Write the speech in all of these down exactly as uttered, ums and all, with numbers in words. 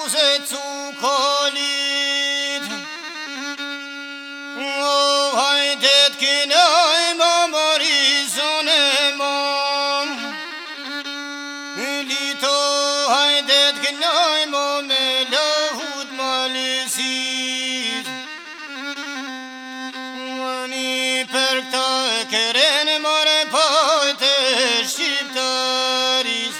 muzețu colit. O, haidet kinai mamorizone mam. Lito haidet kinai mamelahut malisit. Mani per këta keren mare pate shqiptaris.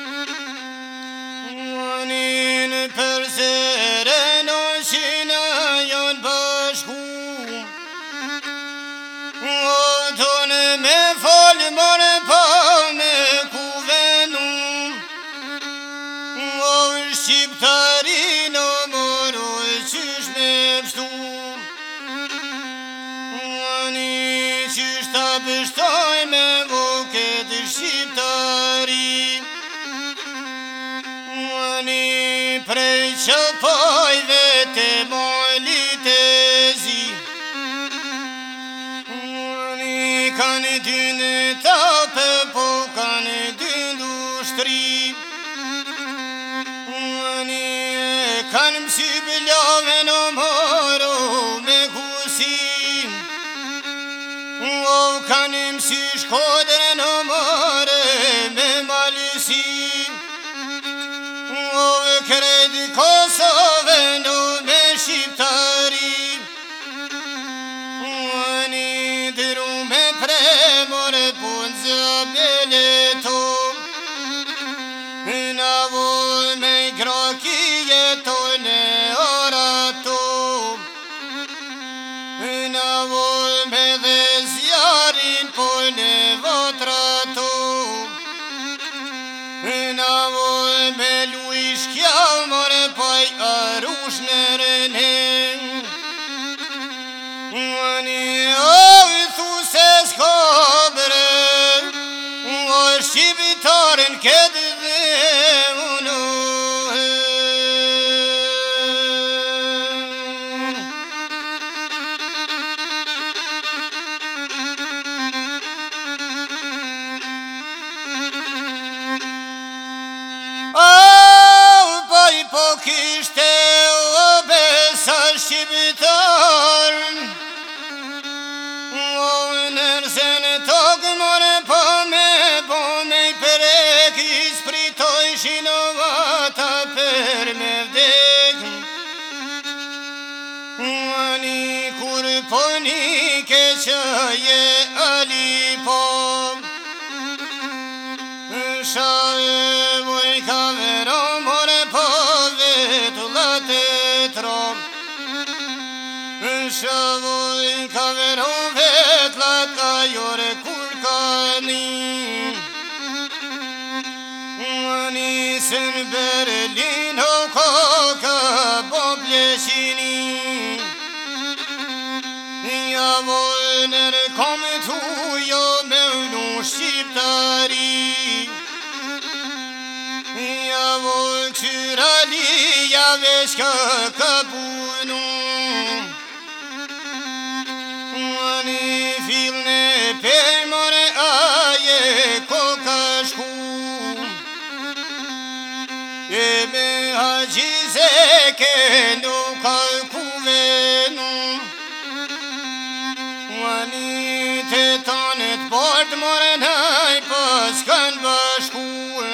Manin për zeren o shina janë bashku. O tonë me falë mare pa me kuvenu. O shqiptarin o moro qysh me pështu. Mani qysh ta pështoj me voket shqiptarin. Mani prej që pojve të molit e zi. Mani kanë dy në tape, po kanë dy ndushtri. Mani kanë mësi bëllave në moro me kusim. O kanë mësi shkodre në mare me malisim. O kredi Kosove në me shqiptari. Mani dëru me premore pun zëbele tom. Në vol me grokije tonë oratom. Në vol me dhe zjarin pone votratom. Në vol me luish kja mare paj arush në rënhen. Mani o i thu se s'ka bre, o shqiptarën këtë dhe unë. Po kishte o besa shqiptar. O nërsen tokë more po me po me i perek i spritoj shinovata per me vdek. Mani kur po nike që je ali po. Sha e voj ka vero more po Shavoj ka veron vetlat ajore kur ka ni. Mani sen Berlin ho koka bo pleshini. Ja voj nere kom tu jo me unu shqiptari. Ja voj kyra li ja veshka ka punu. Mani filne pe more aje koka shku. E me haji zeke nuk ka kuvenu. Mani te tanet bard more naj pas kan bashku.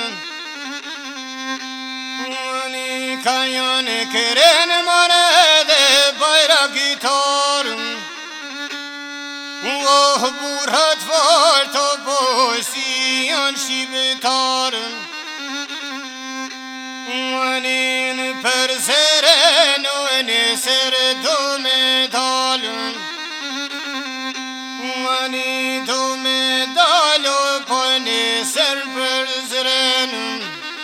Mani ka janë keren more dhe bajra gitarën. Oh, burrat fort o bosi janë shqiptarën. Manin për zeren o nesër do me dalën. Mani do me dalo po nesër për zrenën.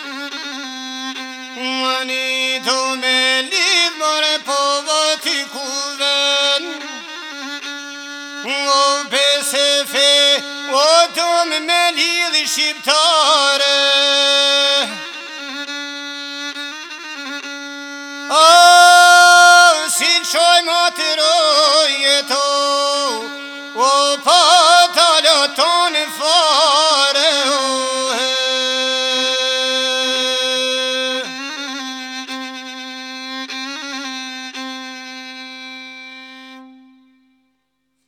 Mani do me lidh more po vati kuven. O besefe, o dom me lidh shqiptare. O si qoj matëro